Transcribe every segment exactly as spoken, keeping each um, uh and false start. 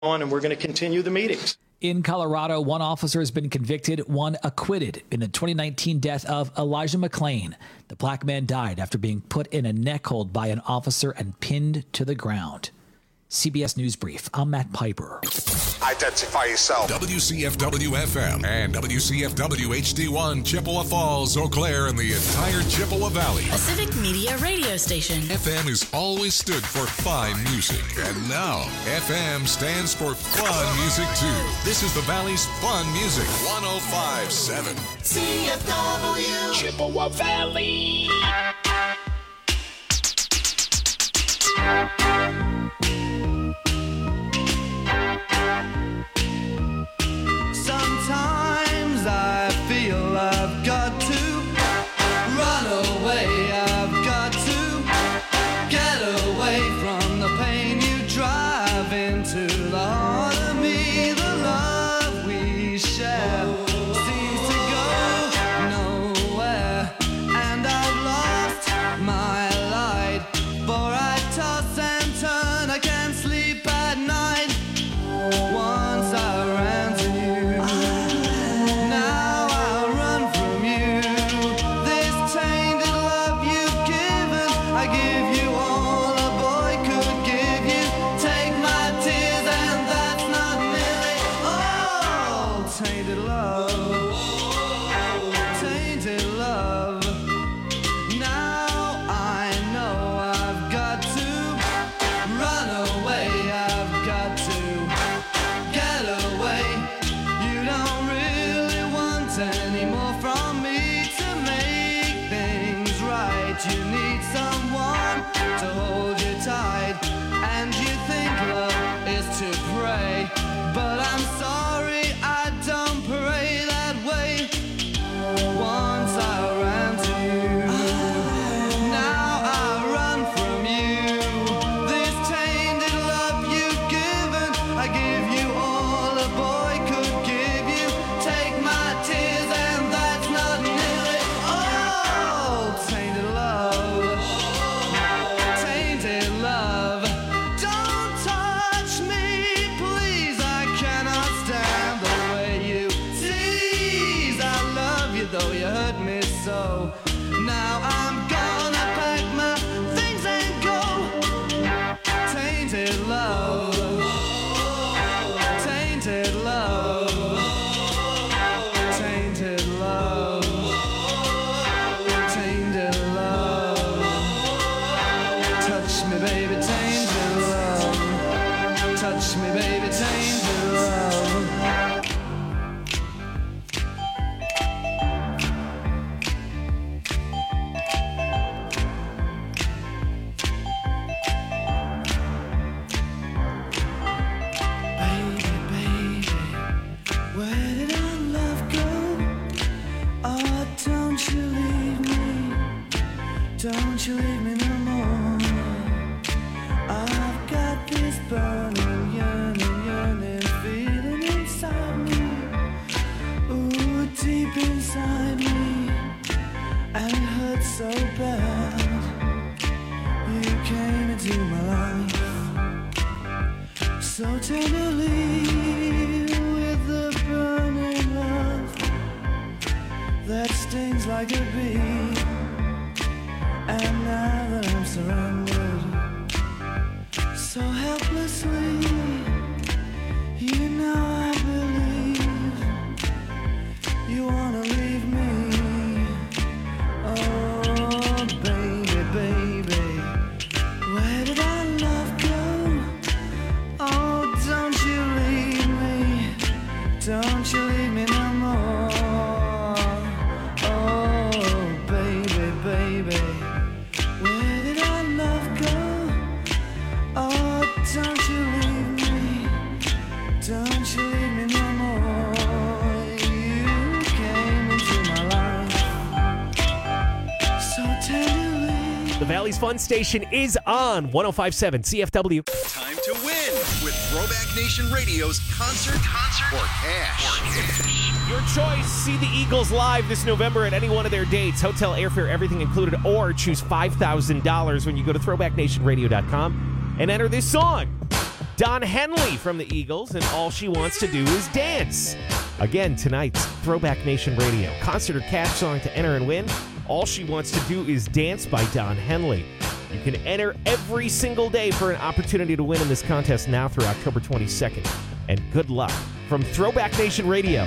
on, and we're going to continue the meetings. In Colorado, one officer has been convicted, one acquitted in the twenty nineteen death of Elijah McClain. The black man died after being put in a neck hold by an officer and pinned to the ground. C B S News Brief. I'm Matt Piper. Identify yourself. W C F W F M and W C F W H D one, Chippewa Falls, Eau Claire, and the entire Chippewa Valley. A Civic Media radio station. F M has always stood for fine music, and now F M stands for fun music too. This is the Valley's fun music. one oh five point seven C F W Chippewa Valley. Sometimes I feel I've got to run away, I've got to get away from the pain you drive into the heart of me. The love we share seems to go nowhere, and I've lost my light, for I toss and turn, I can't sleep at night. Once I ran to you, now I run from you. This tainted love you've given, I give you all a boy could give you. Take my tears and that's not nearly all. Tainted love, tainted love. Now I know I've got to run away, I've got to get away. You don't really want any more from me to make things right. You need someone to hold you tight, and you think love is to pray, but I'm sorry, I don't pray that way. Once I ran to you, now I run from you. This tainted love you've given, I give you all a boy could give you. Take my tears and that's not nearly all. Tainted love, tainted love. Don't touch me, please, I cannot stand the way you tease. I love you though you hurt me so. Now I'm gonna pack my things and go. Tainted love, tainted love, tainted love, tainted love. Touch me, baby, tainted love. Touch me, baby, tainted love. Baby, baby, where did our love go? Oh, don't you leave me, don't you leave me no more. I've got this burning, yearning, yearning feeling inside me. Ooh, deep inside me, and it hurts so bad. You came into my life so tenderly, with the burning love that stings like a bee. And now that I'm surrounded so helplessly, you know I believe you wanna leave me. Oh, baby, baby, where did our love go? Oh, don't you leave me, don't you leave me no more. Oh, baby, baby, where did our love go? Oh, don't you leave me, don't you leave me no more. You came into my life so tenderly. The Valley's Fun Station is on one oh five point seven C F W. Time to win with Throwback Nation Radio's Concert Concert or Cash. Your choice. See the Eagles live this November at any one of their dates. Hotel, airfare, everything included. Or choose five thousand dollars when you go to throwback nation radio dot com and enter this song. Don Henley from the Eagles, and All She Wants to Do Is Dance. Again, tonight's Throwback Nation Radio. Concert or cash song to enter and win. All She Wants to Do Is Dance by Don Henley. You can enter every single day for an opportunity to win in this contest now through October twenty-second. And good luck from Throwback Nation Radio.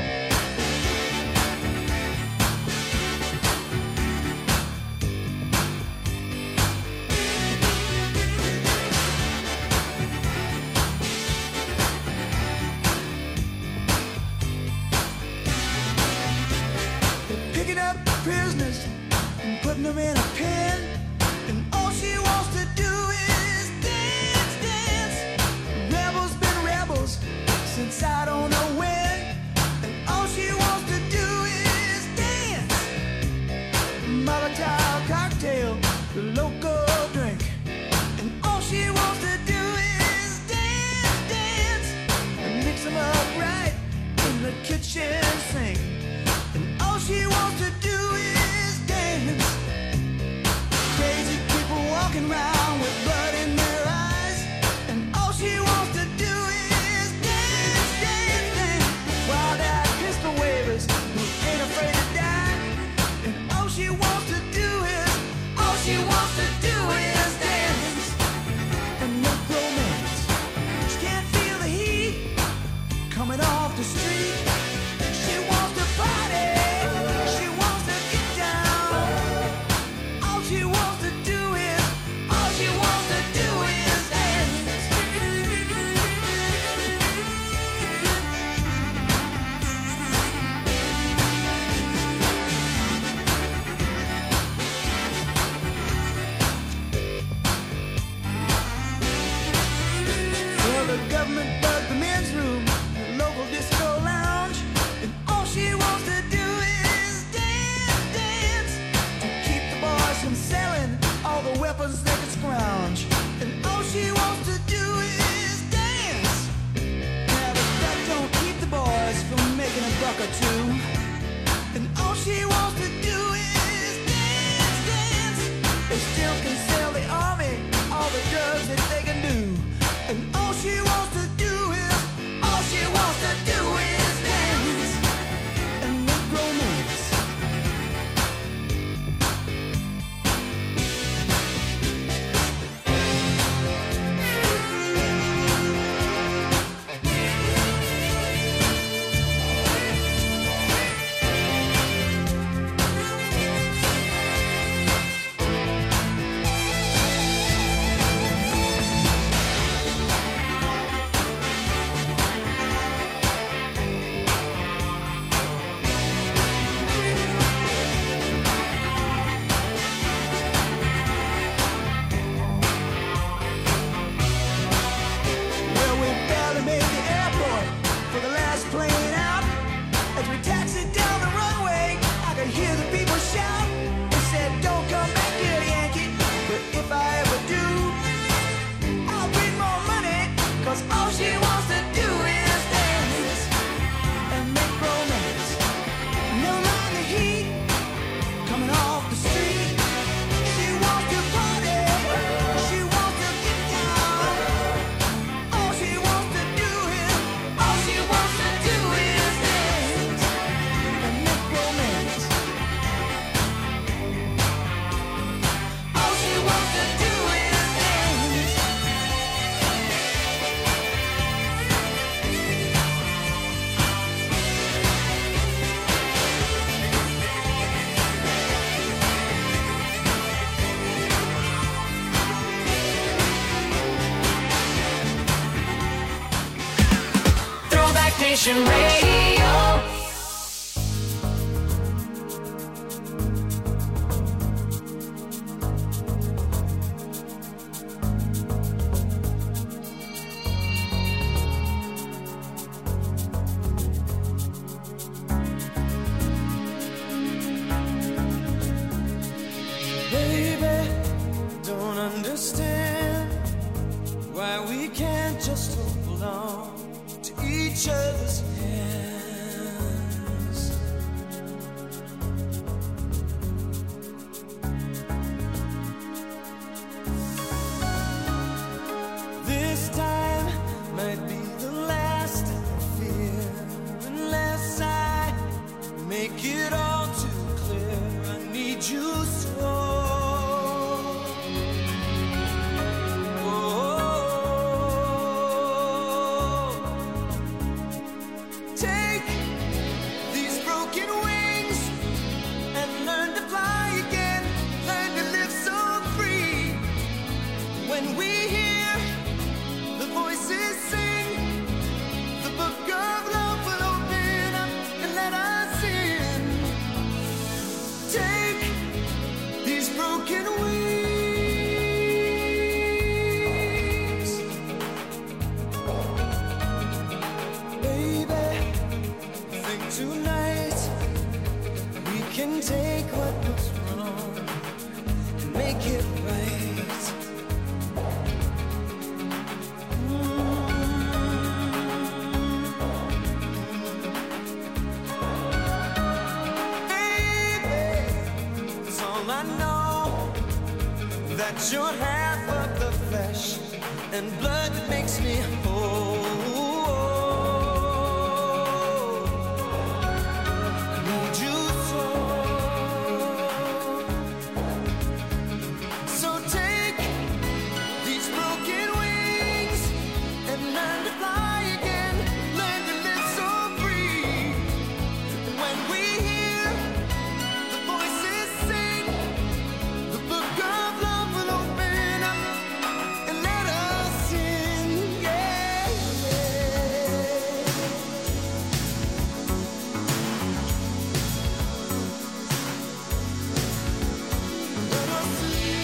Picking up prisoners and putting them in a pen, and all she wants to do is dance, dance. Rebels been rebels since I don't know when, and all she wants to do is dance. Molotov cocktail, the local drink, and all she wants to do is dance, dance, and mix them up right in the kitchen sink. And all she wants to do is dance. Crazy people walking around with blood in their eyes, and all she wants to do is dance, dance, dance. Wild-eyed pistol wavers who ain't afraid to die, and all she wants to do is, all she wants to do is dance and make romance. She can't feel the heat coming off the street. She wants to party. She wants to get down. All she wants to do is, all she wants to do is dance. Well, the government bugged the men's room, the local disco lounge, and all she wants to do is dance, dance, to keep the boys from selling all the weapons they can scrounge. And all she wants to do is dance. Now, but that don't keep the boys from making a buck or two. And all she wants to do is dance, dance. They still can sell the army all the drugs that they can do. And all she wants to do is, all she wants to do is dance and make romance. Well, we barely made the airport for the last plane out. As we taxied down the runway, I could hear the people shout. They said, "Don't come back here, Yankee." But if I ever do, I'll bring more money, 'cause all she wants to do is dance and make romance. Never mind the heat coming off the street. She wants to party. She wants to get down. All she wants to do is, all she wants to do is dance and make romance. All she wants to do is dance. Throwback Nation Radio. Baby, don't understand why we can't just hold on to each other's hand. got your half of the flesh and blood that makes me whole. I need you so. So take these broken wings and learn to fly again. Learn to live so free. When we hear the voices sing, the book of love will open up and let us in. Yeah, let us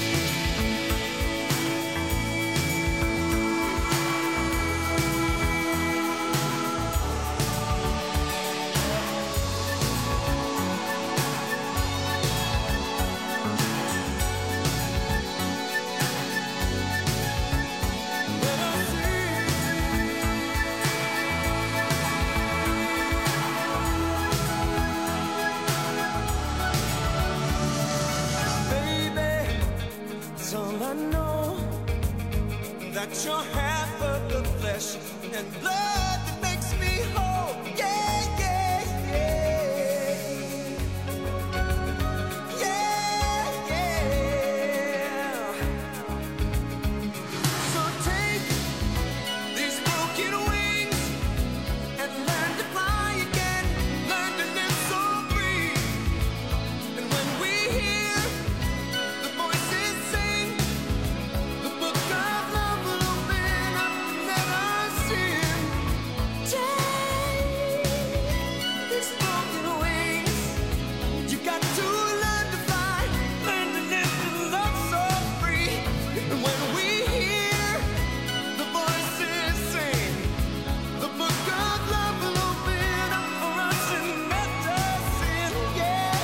all I know, that you're half of the flesh and blood that makes me whole. Yeah, yeah, yeah. Yeah, yeah. So take these broken wings and learn to fly again. Learn to live so free. And when we hear the voices sing, the book of love will open up and let us in. Take these broken wings. You got to learn to fly, learn to live and love so free. And when we hear the voices sing, the book of love will open up for us and let us in. Yeah,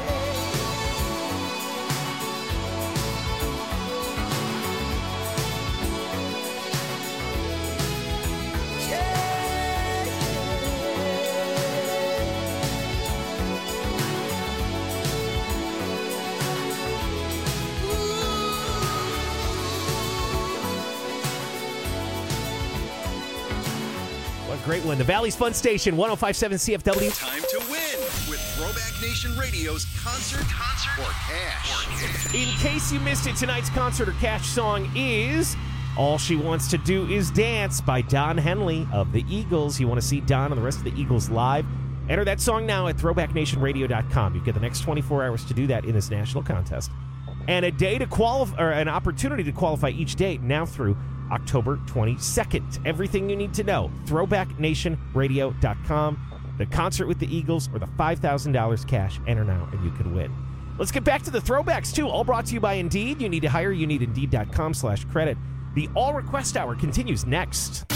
What a great one. The Valley's Fun Station, one oh five point seven C F W. Time to win with Throwback Nation Radio's Concert, Concert, or Cash. In case you missed it, tonight's concert or cash song is All She Wants to Do Is Dance by Don Henley of the Eagles. You want to see Don and the rest of the Eagles live? Enter that song now at throwback nation radio dot com. You get the next twenty-four hours to do that in this national contest. And a day to qualify, or an opportunity to qualify each day now through October twenty-second. Everything you need to know, throwback nation radio dot com. The concert with the Eagles or the five thousand dollars cash. Enter now and you can win. Let's get back to the throwbacks, too. All brought to you by Indeed. You need to hire. You need Indeed.com slash credit. The All Request Hour continues next.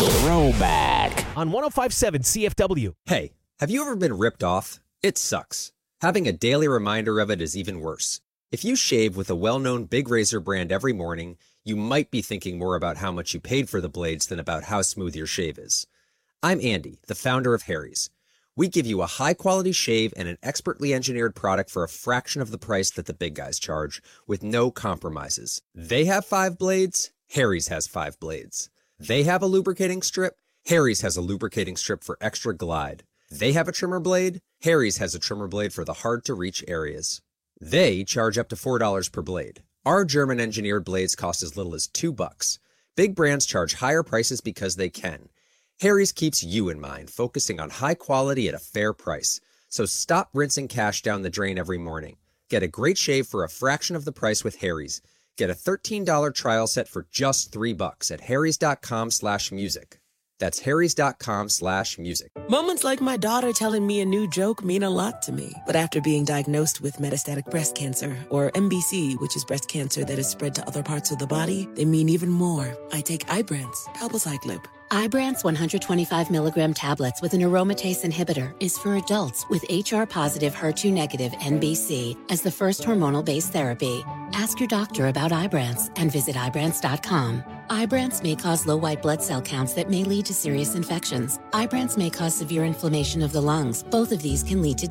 Throwback. On one oh five point seven C F W. Hey, have you ever been ripped off? It sucks. Having a daily reminder of it is even worse. If you shave with a well-known Big Razor brand every morning, you might be thinking more about how much you paid for the blades than about how smooth your shave is. I'm Andy, the founder of Harry's. We give you a high-quality shave and an expertly engineered product for a fraction of the price that the big guys charge, with no compromises. They have five blades, Harry's has five blades. They have a lubricating strip, Harry's has a lubricating strip for extra glide. They have a trimmer blade, Harry's has a trimmer blade for the hard-to-reach areas. They charge up to four dollars per blade. Our German-engineered blades cost as little as two bucks. Big brands charge higher prices because they can. Harry's keeps you in mind, focusing on high quality at a fair price. So stop rinsing cash down the drain every morning. Get a great shave for a fraction of the price with Harry's. Get a thirteen dollars trial set for just three bucks at harrys.com slash music. That's harrys.com slash music. Moments like my daughter telling me a new joke mean a lot to me. But after being diagnosed with metastatic breast cancer, or M B C, which is breast cancer that is spread to other parts of the body, they mean even more. I take Ibrance, palbociclib. Ibrance one hundred twenty-five milligram tablets with an aromatase inhibitor is for adults with H R-positive, H E R two negative N B C as the first hormonal-based therapy. Ask your doctor about Ibrance and visit Ibrance dot com. Ibrance may cause low white blood cell counts that may lead to serious infections. Ibrance may cause severe inflammation of the lungs. Both of these can lead to death.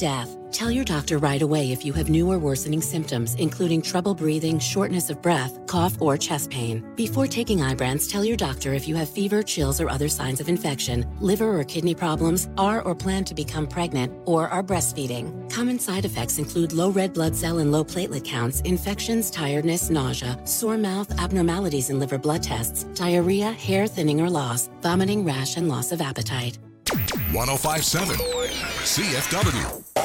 Tell your doctor right away if you have new or worsening symptoms, including trouble breathing, shortness of breath, cough, or chest pain. Before taking Ibrance, tell your doctor if you have fever, chills, or other signs of infection, liver or kidney problems, are or plan to become pregnant, or are breastfeeding. Common side effects include low red blood cell and low platelet counts, infections, tiredness, nausea, sore mouth, abnormalities in liver blood tests, diarrhea, hair thinning or loss, vomiting, rash, and loss of appetite. one oh five point seven C F W.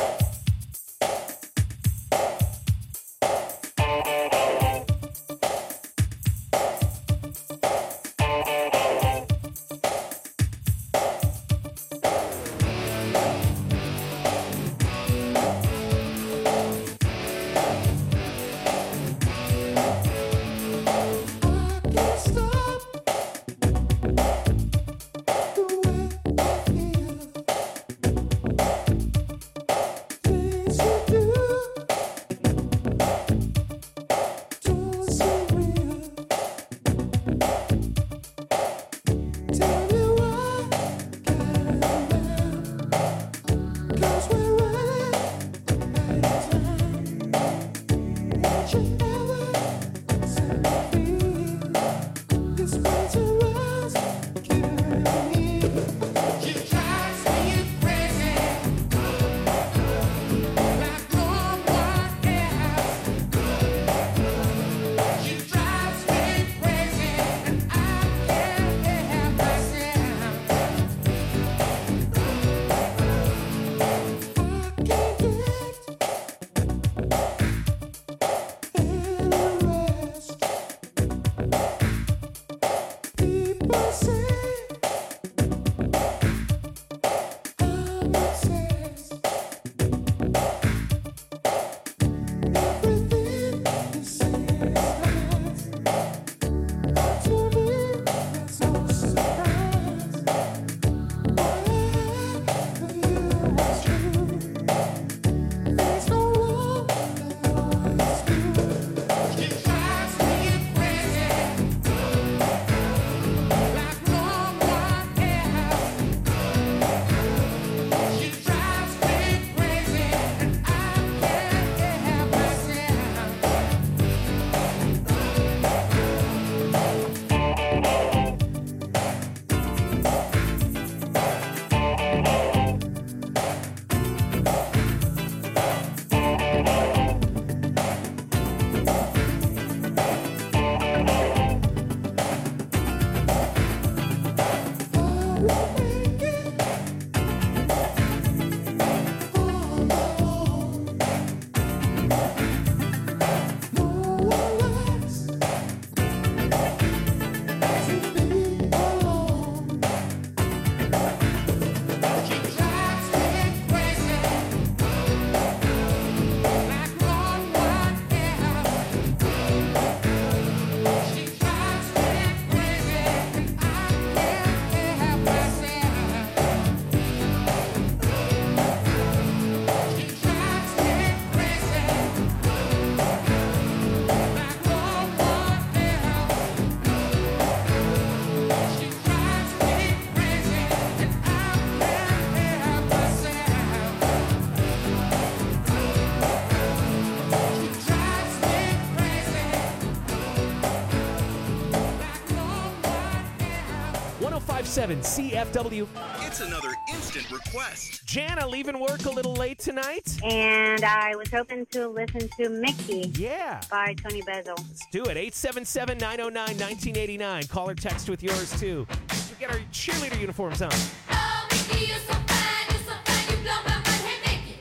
seven C F W. It's another instant request. Jana, leaving work a little late tonight? And I was hoping to listen to Mickey. Yeah. By Tony Bezel. Let's do it. eight seven seven, nine oh nine, nineteen eighty-nine. Call or text with yours, too. We get our cheerleader uniforms on. Oh, Mickey, you're so fine, you're so fine, you blow my mind. Hey, Mickey.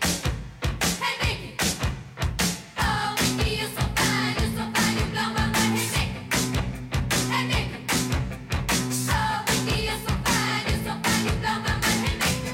Hey, Mickey. Oh, Mickey, you're so fine, you're so fine, you blow my mind. Hey, Mickey. Hey, Mickey. Oh, Mickey, you're so fine, you're so fine, you blow my mind. Hey, Mickey.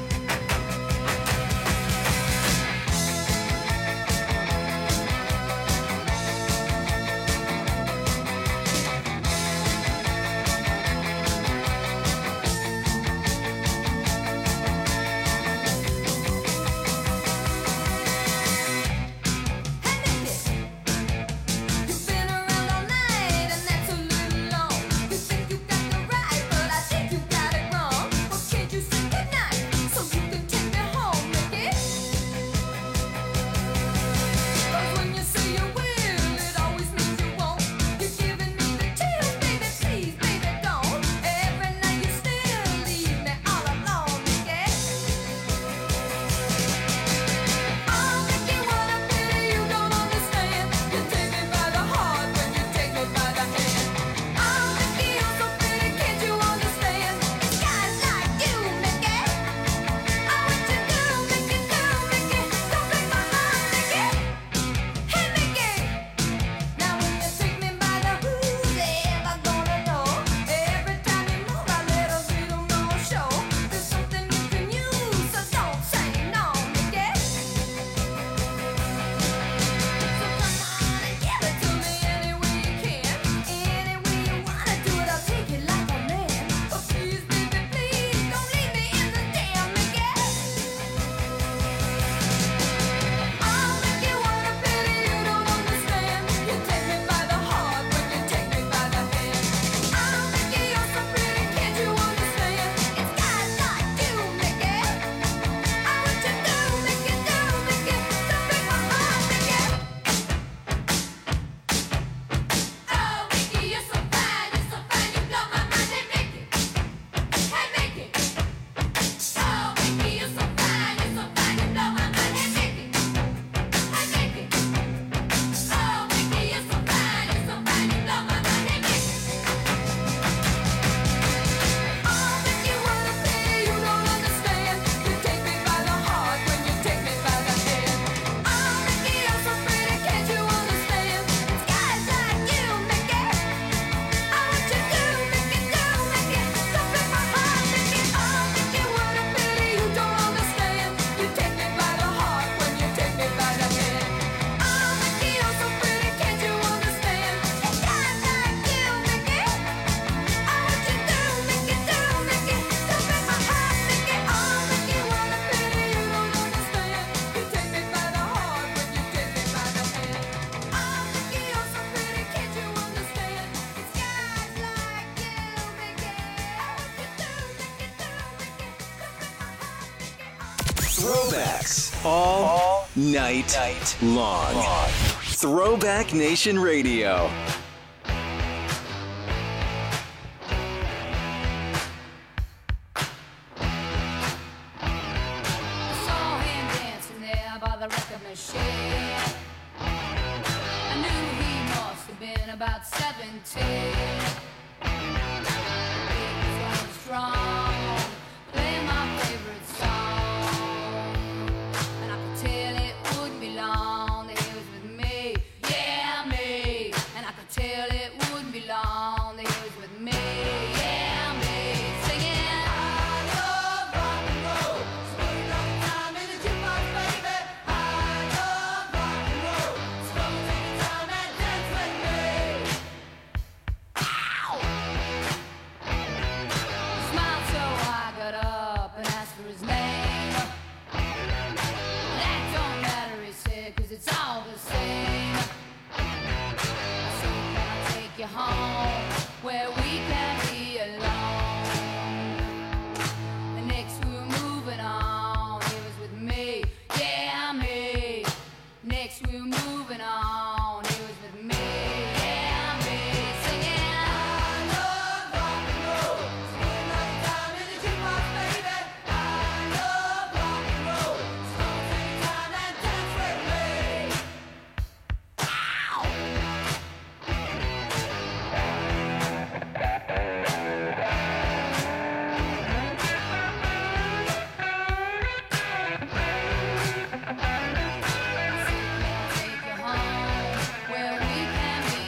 Throwbacks all night long. Throwback Nation Radio. I saw him dancing there by the record machine. I knew he must have been about seventeen. He was going strong, playing my favorite song, and I could tell it wouldn't be long that he was with me, yeah me. And I could tell it wouldn't be long that he was with me, yeah me. Singing, I love rock and roll. Spend enough time in the jukebox, baby. I love rock and roll. So come and take your time and dance with me. Ow! He smiled so I got up and asked for his name. That don't matter, he said, 'cause it's all the same. I said, can I take you home where we can be alone? The next we were moving on, he was with me, yeah me. Next we were moving on, he was with me, yeah me. Singing, I love rock and roll. Spend enough time in the jukebox, baby. I love rock and roll. So come take your time and dance with me. Ow! Take you home where we can be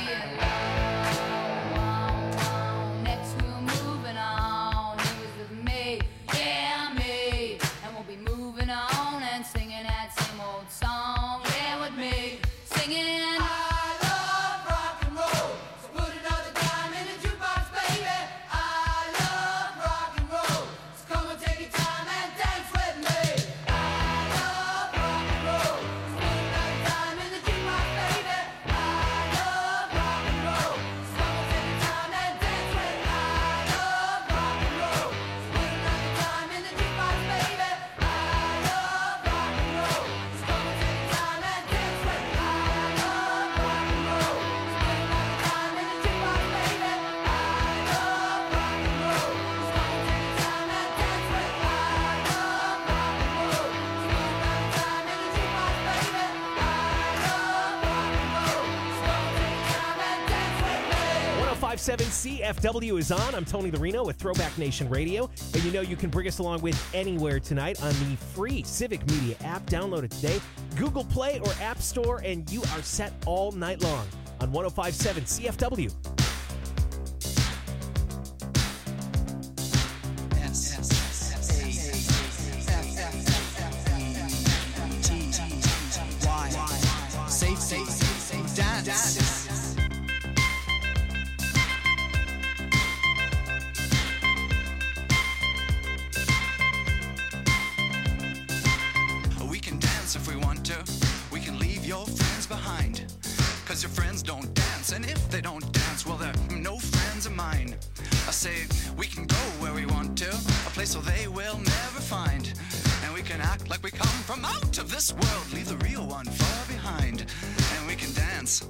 alone. Next we're moving on. He was with me, yeah me, and we'll be moving on and singing that same old song. Yeah, with me, singing. I love rock and roll. So put another dime in the jukebox, baby. I love rock and roll. So come and take your time and dance with me. I love rock and roll. So put another dime in the jukebox, baby. I love rock and roll. So come and take your time and dance with me. I love rock and roll. So put another dime in the jukebox, baby. I love rock and roll. So come and take your time and dance with me. I love rock and roll. So put another dime in the jukebox, baby. I love rock and roll. So come and take your time and dance with me. one oh five point seven C F W is on. I'm Tony Larino with Throwback Nation Radio. And you know you can bring us along with anywhere tonight on the free Civic Media app. Download it today. Google Play or App Store, and you are set all night long on one oh five point seven C F W. Safe, safe, safe, dance. We can dance if we want to. We can leave your friends behind. Cause your friends don't dance. And if they don't dance, well, they're no friends of mine. I say we can go where we want to. A place where they will never find. And we can act like we come from out of this world. Leave the real one far behind. And we can dance.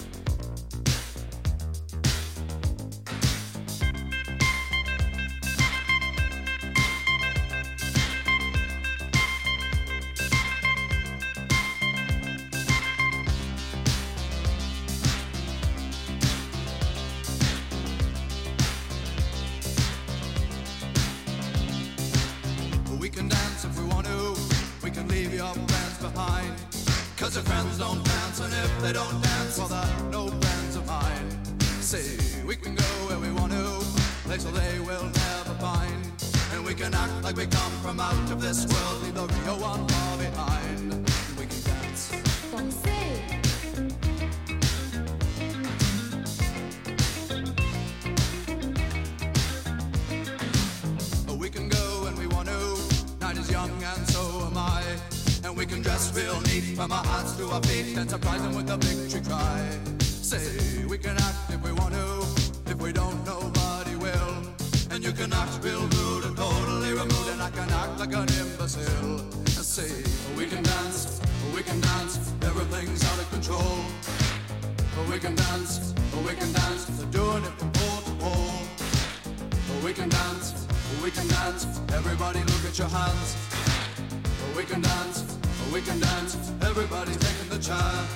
We can dance if we want to. We can leave your friends behind. Cause your friends don't dance, and if they don't dance, well, they're no friends of mine. Say, we can go where we want to, place where they will never find. And we can act like we come from out of this world, leave the real one far behind. And we can dance. We can go when we want to. Night is young and so am I. And we can dress real neat from our hearts to our feet and surprise them with a victory cry. Say, we can act if we want to. If we don't, nobody will. And you can act real rude and totally removed, and I can act like an imbecile. say we can dance, we can dance, everything's out of control. We can dance, we can dance, they're doing it from pole to pole. We can dance, we can dance, everybody look at your hands. We can dance, we can dance, everybody's taking the chance.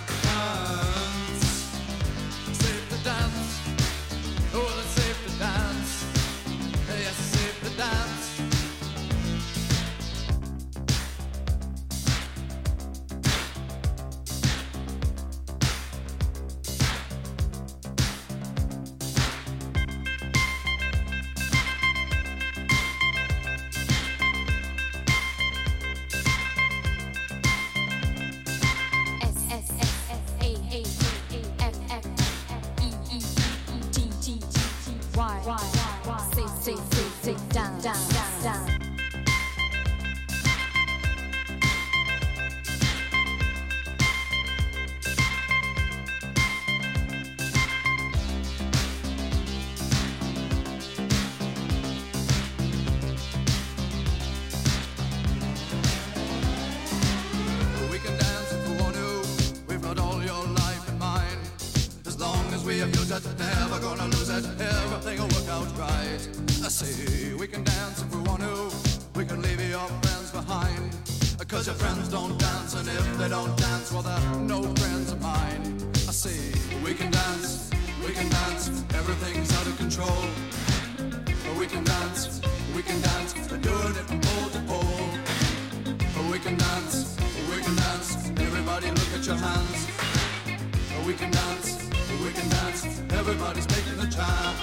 Safe to dance, oh it's safe to dance, yes it's safe to dance. Never gonna lose it, everything will work out right. I say we can dance if we want to, we can leave your friends behind. Cause your friends don't dance, and if they don't dance, well they're no friends of mine. I say we can dance, we can dance, everything's out of control. We can dance, we can dance, they're doing it from pole to pole. We can dance, we can dance, everybody look at your hands. We can dance, we can dance, everybody's taking the chance.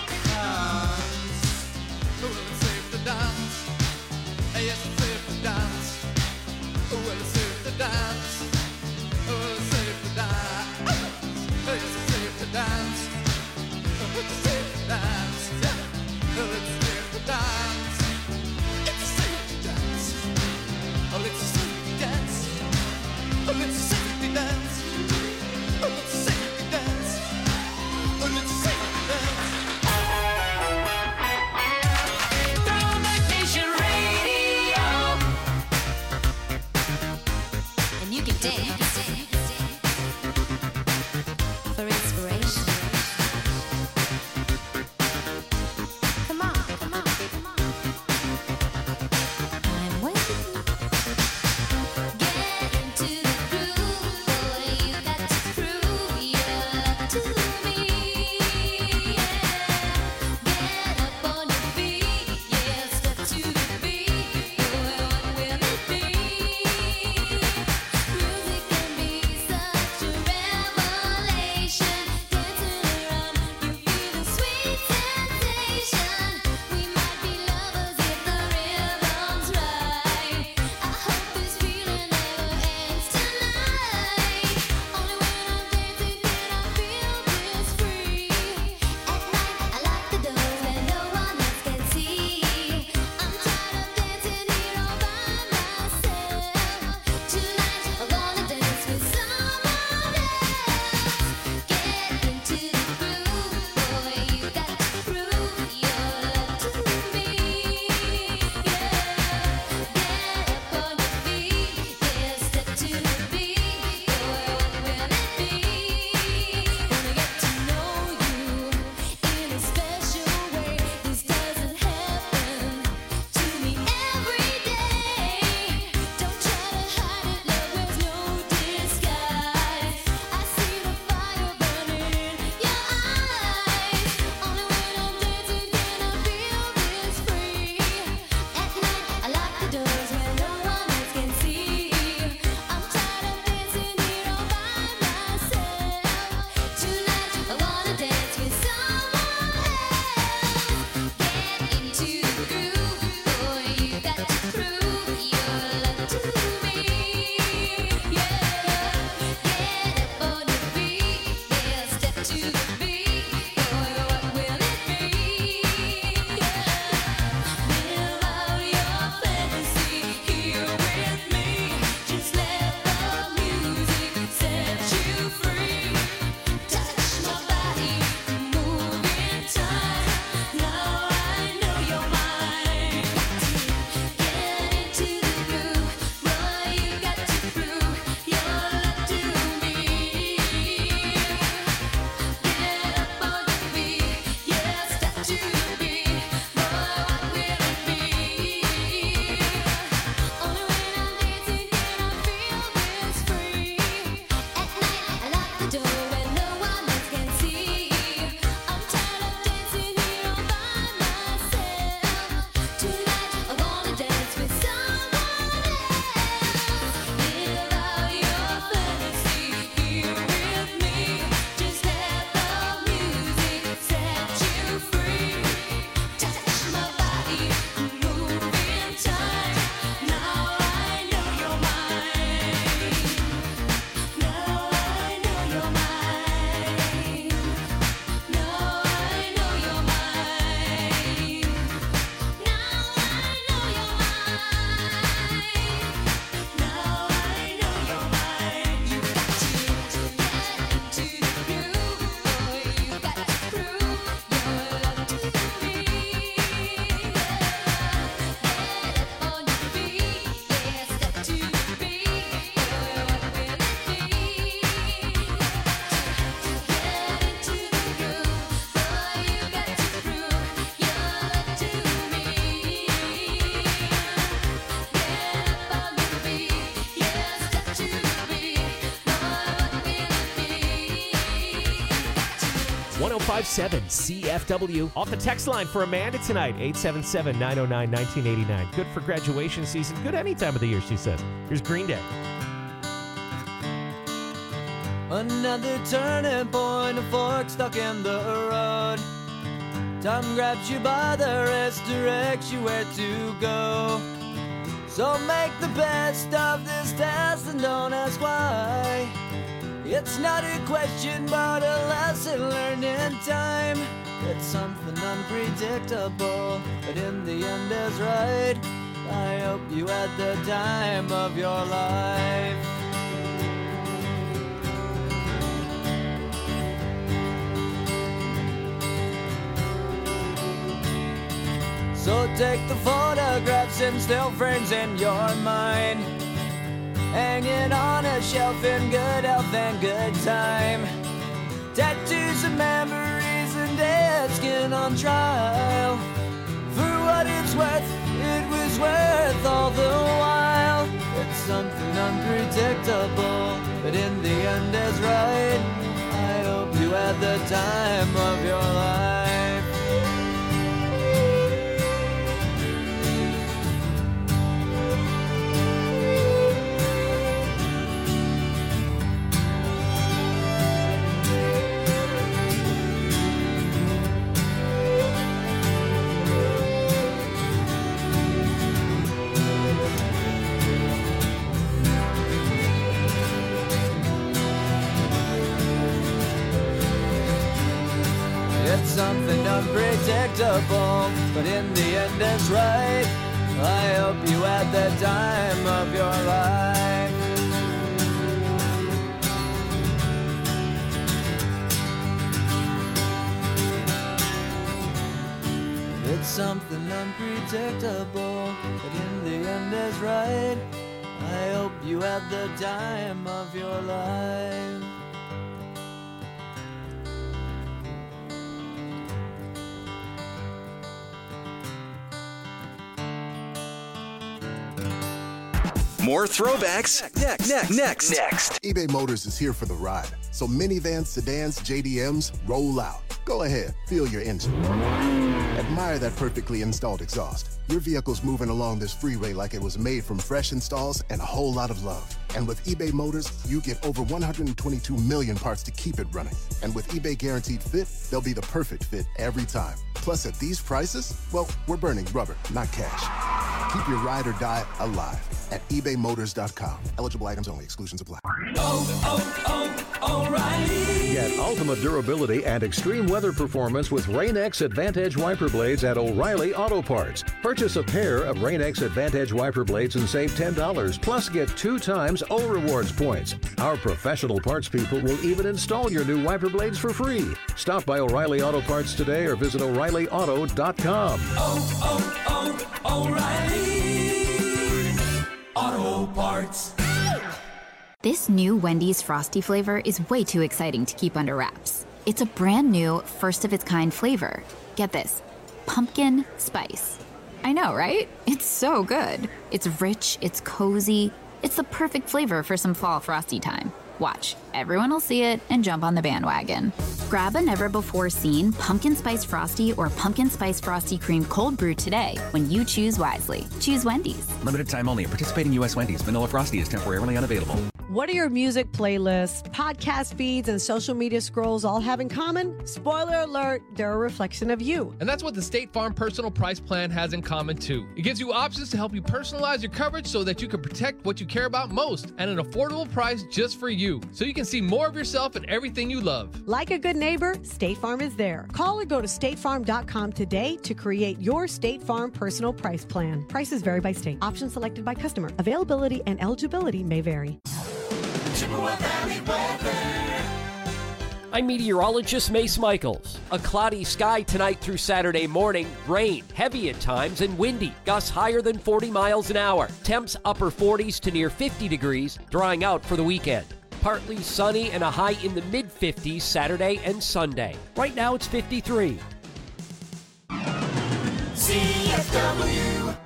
Well, it's safe to dance, yes, it's safe to dance. Well, it's safe to dance, well, it's safe to dance. Yes, it's safe to dance, it's safe to dance. Well, it's safe to dance, it's safe to dance. Oh, it's safe to dance, oh, it's safe to dance. Oh, it's safe. For inspiration. Come on, come on, come on. I'm waiting. Get into the groove, boy. You got to prove your love to me. Yeah. Get up on your feet, yeah. Step to the beat, boy. What will it be? Music. oh five point seven C F W. Off the text line for Amanda tonight, eight seven seven, nine oh nine, one nine eight nine. Good for graduation season. Good any time of the year, she says. Here's Green Day. Another turning point, a fork stuck in the road. Time grabs you by the wrist, directs you where to go. So make the best of this test and don't ask why. It's not a question but a lesson learned in time. It's something unpredictable, but in the end is right. I hope you had the time of your life. So take the photographs and still frames in your mind, hanging on a shelf in good health and good time. Tattoos of memories and dead skin on trial. For what it's worth, it was worth all the while. It's something unpredictable, but in the end is right. I hope you had the time of your life. It's something unpredictable, but in the end it's right. I hope you had the time of your life. It's something unpredictable, but in the end is right. I hope you had the time of your life. More throwbacks next. Next. Next. Next. eBay Motors is here for the ride. So minivans, sedans, J D Ms, roll out. Go ahead, feel your engine. Admire that perfectly installed exhaust. Your vehicle's moving along this freeway like it was made from fresh installs and a whole lot of love. And with eBay Motors, you get over one hundred twenty-two million parts to keep it running. And with eBay Guaranteed Fit, they'll be the perfect fit every time. Plus, at these prices, well, we're burning rubber, not cash. Keep your ride or die alive at ebay motors dot com. Eligible items only. Exclusions apply. Oh, oh, O'Reilly. Get ultimate durability and extreme weather performance with Rain-X Advantage wiper blades at O'Reilly Auto Parts. Purchase a pair of Rain-X Advantage wiper blades and save ten dollars. Plus, get two times O Rewards points. Our professional parts people will even install your new wiper blades for free. Stop by O'Reilly Auto Parts today or visit O'Reilly Auto dot com. Oh, oh, oh, O'Reilly Auto Parts. This new Wendy's Frosty flavor is way too exciting to keep under wraps. It's a brand new, first-of-its-kind flavor. Get this, pumpkin spice. I know, right? It's so good. It's rich, it's cozy. It's the perfect flavor for some fall Frosty time. Watch, everyone will see it and jump on the bandwagon. Grab a never-before-seen Pumpkin Spice Frosty or Pumpkin Spice Frosty Cream Cold Brew today when you choose wisely. Choose Wendy's. Limited time only. Participating U S Wendy's. Vanilla Frosty is temporarily unavailable. What are your music playlists, podcast feeds, and social media scrolls all have in common? Spoiler alert, they're a reflection of you. And that's what the State Farm Personal Price Plan has in common, too. It gives you options to help you personalize your coverage so that you can protect what you care about most at an affordable price just for you, so you can see more of yourself in everything you love. Like a good neighbor, State Farm is there. Call or go to state farm dot com today to create your State Farm Personal Price Plan. Prices vary by state. Options selected by customer. Availability and eligibility may vary. I'm meteorologist Mace Michaels. A cloudy sky tonight through Saturday morning. Rain, heavy at times and windy. Gusts higher than forty miles an hour. Temps upper forties to near fifty degrees, drying out for the weekend. Partly sunny and a high in the mid fifties Saturday and Sunday. Right now it's fifty-three. C F W.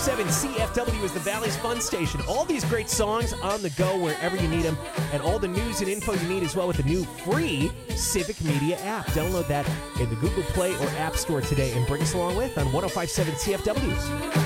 seven C F W is the Valley's Fun Station. All these great songs on the go wherever you need them, and all the news and info you need as well with the new free Civic Media app. Download that in the Google Play or App Store today and bring us along with on one oh five point seven C F W.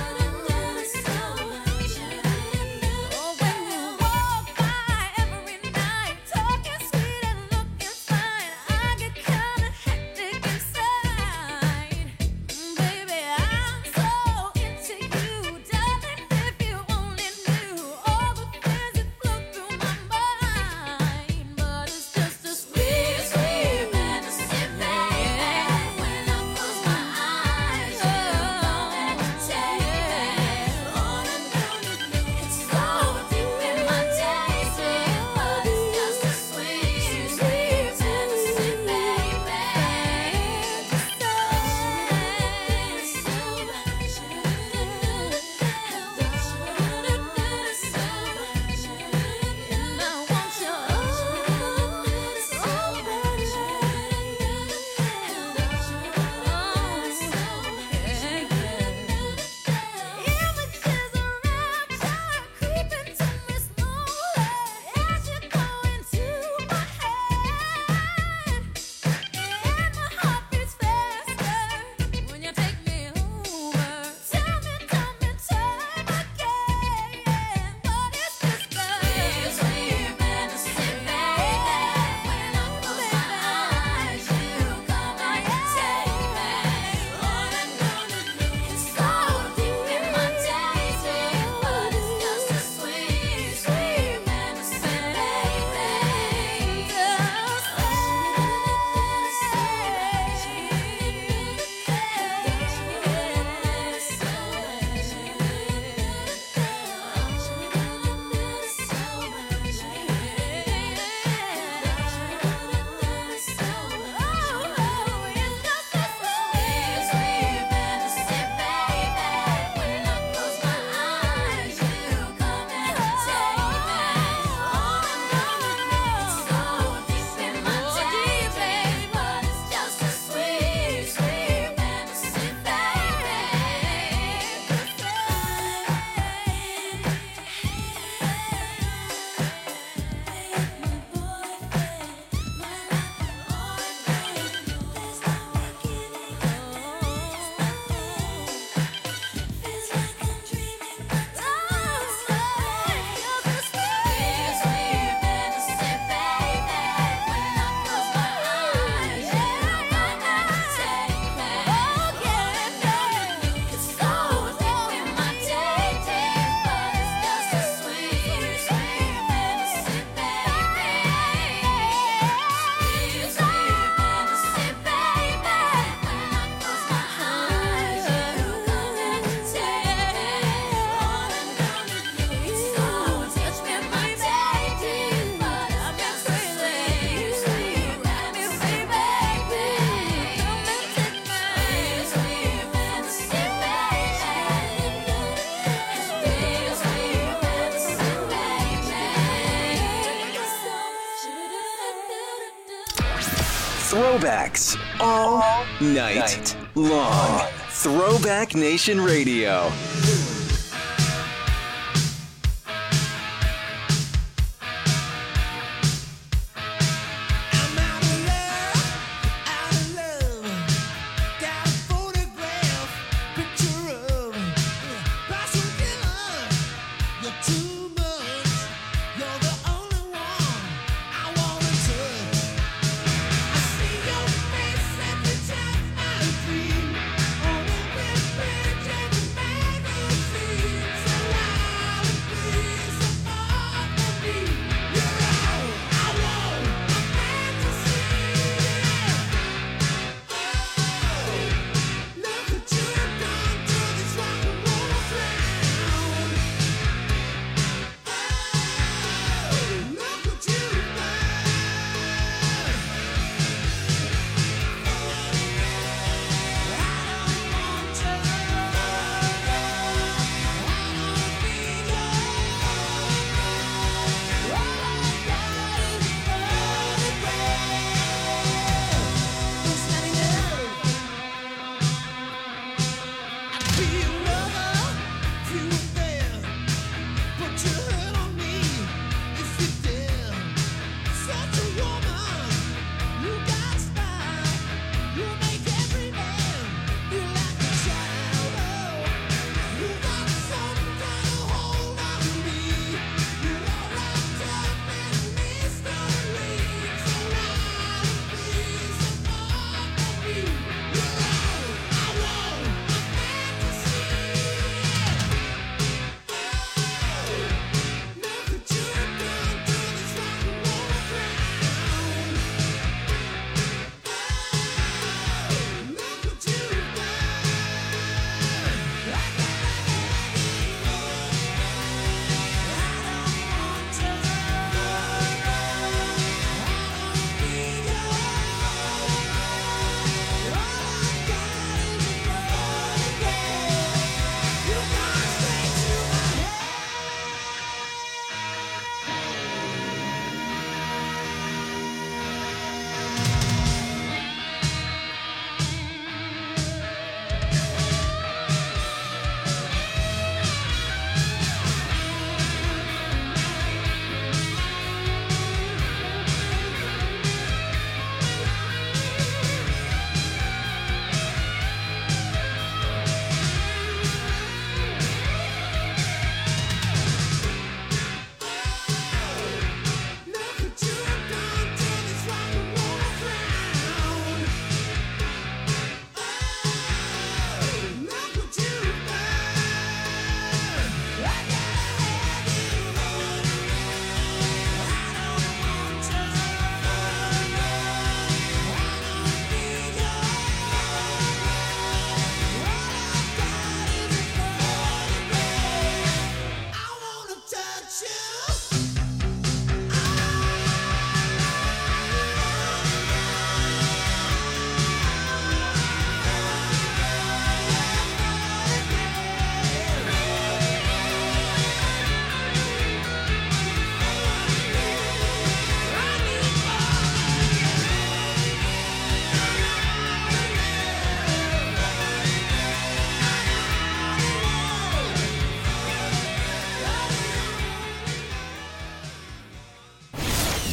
Throwbacks all night, night long. Throwback Nation Radio. Every time I dream, on a web page every man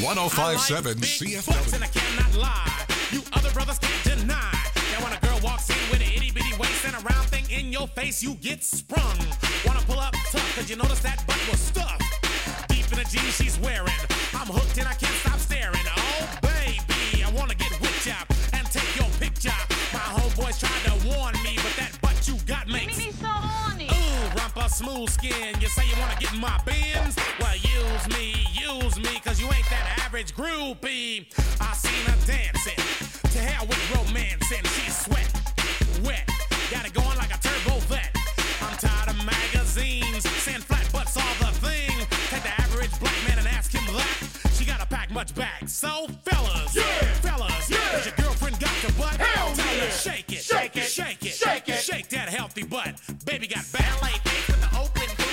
one oh five point seven C F W. And I cannot lie. You other brothers can't deny. Now when a girl walks in with an itty bitty waist and a round thing in your face, you get sprung. Wanna pull up tough, cause you notice that butt was stuffed deep in the jeans she's wearing. I'm hooked and I can't stop staring. Oh baby, I wanna get whipped up and take your picture. My homeboys tried to warn me, but that butt you got makes me so horny. Ooh, rumpa smooth skin. You say you wanna get in my bins? Well, use me, use me, cause you ain't that average groupie. I seen her dancing. To hell with romance and she's sweat, wet. Got it going like a turbo vet. I'm tired of magazines saying flat butts all the thing. Take the average black man and ask him that. She gotta pack much back. So fellas, yeah, fellas, yeah. Does your girlfriend got your butt? Hell Tell yeah. her shake it, shake it, shake it, shake it, shake that healthy butt. Baby got ballet feet with the open booty.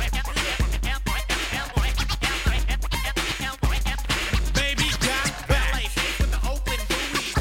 Baby got ballet feet with the open booty.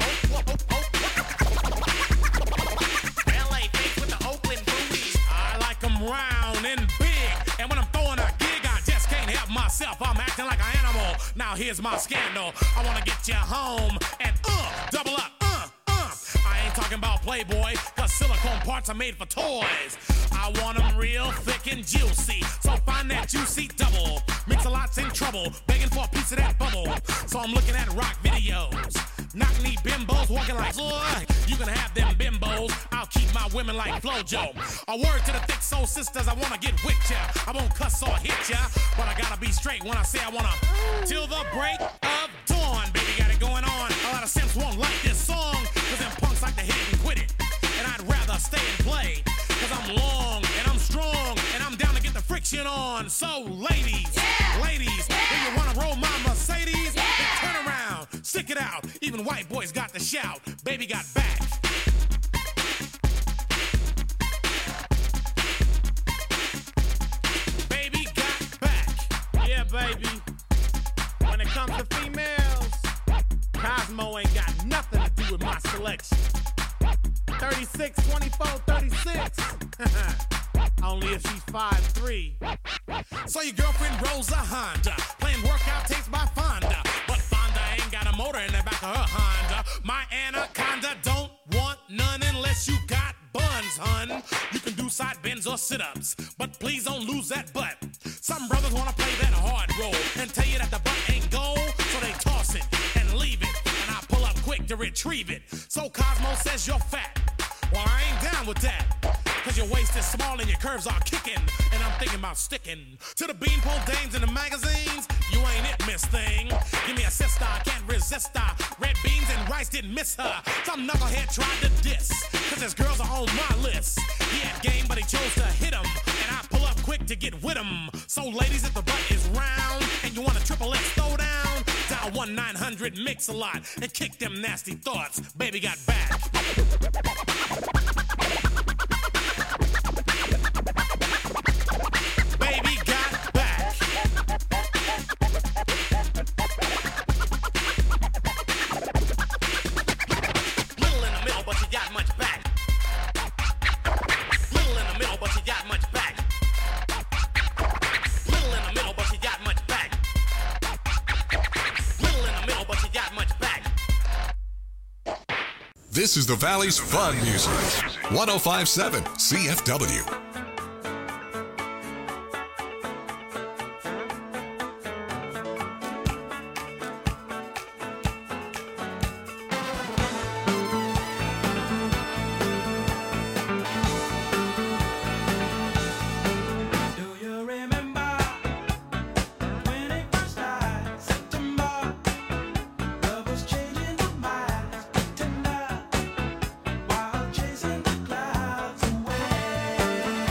Ballet feet with the open booty. I like them round and big, and when I'm throwing a gig, I just can't help myself. I'm acting like an animal. Now here's my scandal. I wanna get you home and uh, double up, uh, uh. I ain't talking about Playboy, cause silicone parts are made for toys. I want them real thick and juicy, so find that juicy double. Mix-a-lot's in trouble, begging for a piece of that bubble. So I'm looking at rock videos. Knock-knee bimbos walking like, boy, you can have them bimbos. I'll keep my women like Flojo. A word to the thick soul sisters, I wanna get with ya. I won't cuss or hit ya, but I gotta be straight when I say I wanna. Till the break of dawn, baby, got it going on. A lot of simps won't like this song, cause them punks like to hit and quit it. And I'd rather stay and play, cause I'm long and I'm strong, and I'm down to get the friction on. So ladies, yeah. ladies, yeah. if you wanna roll my Mercedes, yeah. then turn around, stick it out. Even white boys got to shout, baby got back. Baby got back. Yeah, baby. When it comes to females, Cosmo ain't got nothing to do with my selection. thirty-six, twenty-four, thirty-six. Only if she's five three. So your girlfriend rolls a Honda, playing workout tapes by Fonda. But Fonda ain't got a motor in the back of her Honda. My Anaconda don't want none unless you got buns, hun. You can do side bends or sit-ups, but please don't lose that butt. Some brothers wanna play that hard role and tell you that the butt ain't gold, so they toss it and leave it, and I pull up quick to retrieve it. So Cosmo says you're fat. Well, I ain't down with that, cause your waist is small and your curves are kicking, and I'm thinking about sticking to the beanpole dames in the magazines. You ain't it, miss thing. Give me a sister, I can't resist her. Red beans and rice didn't miss her. Some knucklehead tried to diss, cause his girls are on my list. He had game, but he chose to hit him, and I pull up quick to get with him. So ladies, if the butt is round and you want a triple X throw down, dial one nine hundred mix a lot and kick them nasty thoughts. Baby got back. Baby got back. Little in the middle, but she got much back. Little in the middle, but she got much back. Little in the middle, but she got much back. Little in the middle, but she got much back. This is the Valley's Fun Music. one oh five point seven C F W. While chasing the clouds away.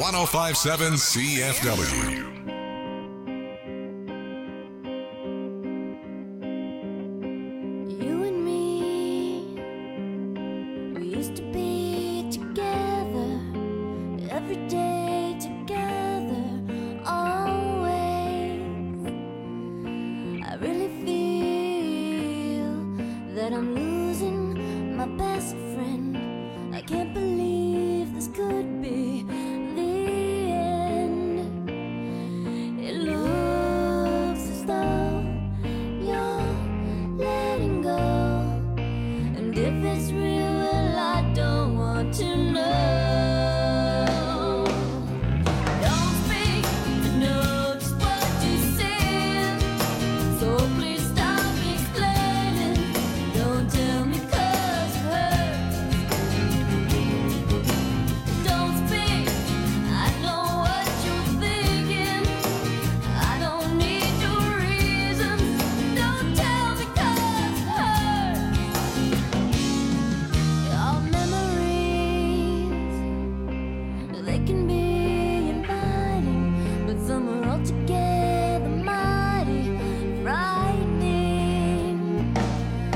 one oh five point seven C F W.